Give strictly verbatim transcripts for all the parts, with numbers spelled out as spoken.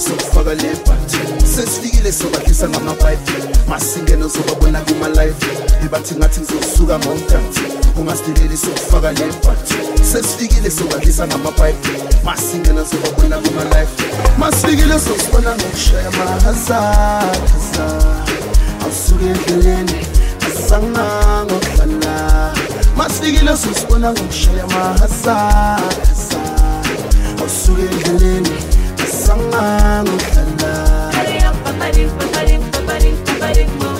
sokufaka le bhathi sesifikile sobahlisa ngamapipe masingena uzobabona kuma-live ibathi ngathi ngizosuka ngomdansi ungasileli sokufaka le bhathi sesifikile sobahlisa ngamapipe masingena uzobabona kuma-live masifikile sosibona ngokushaya mahazahaza awusuke endleleni asangangokudlala masifikile sosibona ngokushaya mahazahaza awusuke endleleni asangangokudlala Paparin, paparin, paparin, paparin mo.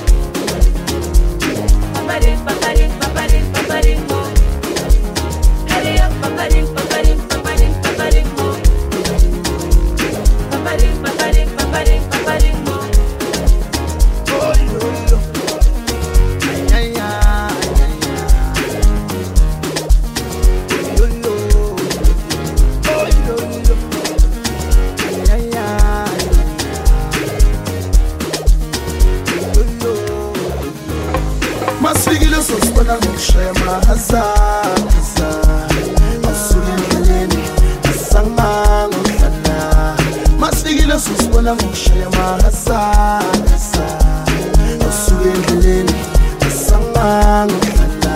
Paparin, paparin, paparin, paparin mo. Hurry up, paparin, paparin, paparin, paparin mo. Paparin, paparin, paparin, paparin mo. Oh, yo, yo. Ay, ay, ay, ay, ay. Yo, yo. Oh, yo, yo. Ay, ay, ay. Masfikile sosibona ngokushaya mahazahaza awusuke endleleni asangangokudlala Masfikile sosibona ngokushaya mahazahaza awusuke endleleni asangangokudlala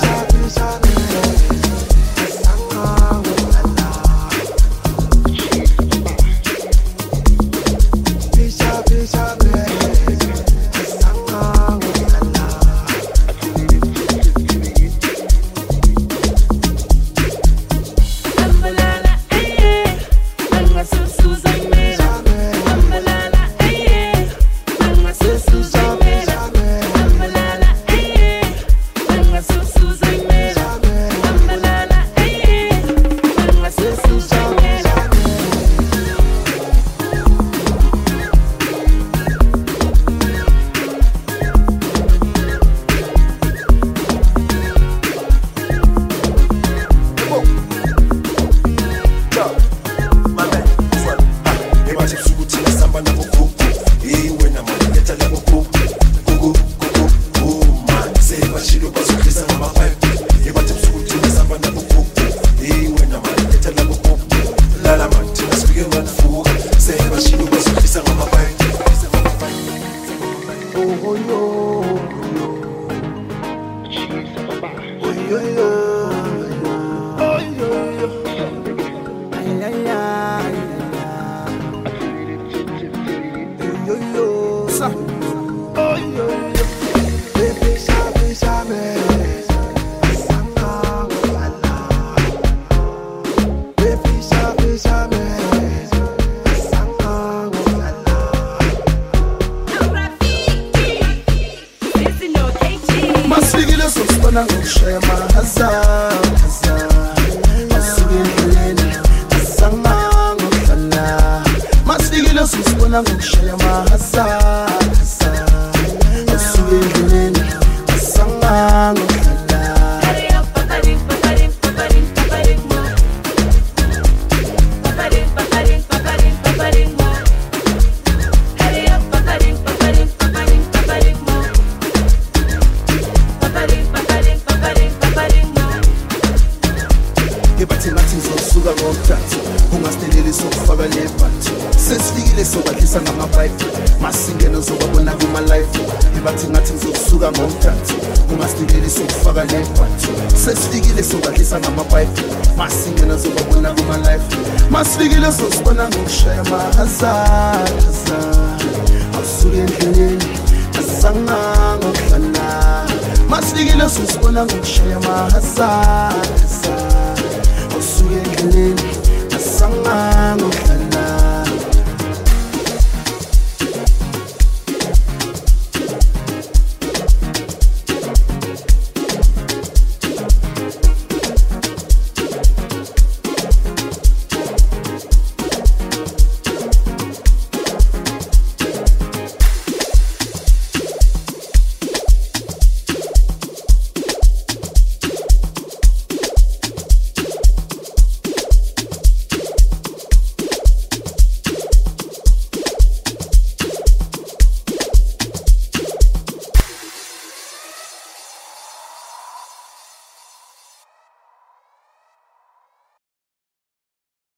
Masfikile sosibona ngokushaya mahazahaza awusuke endleleni asangangokudlala Masfikile sosibona ngokushaya mahazahaza awusuke endleleni asangangokudlala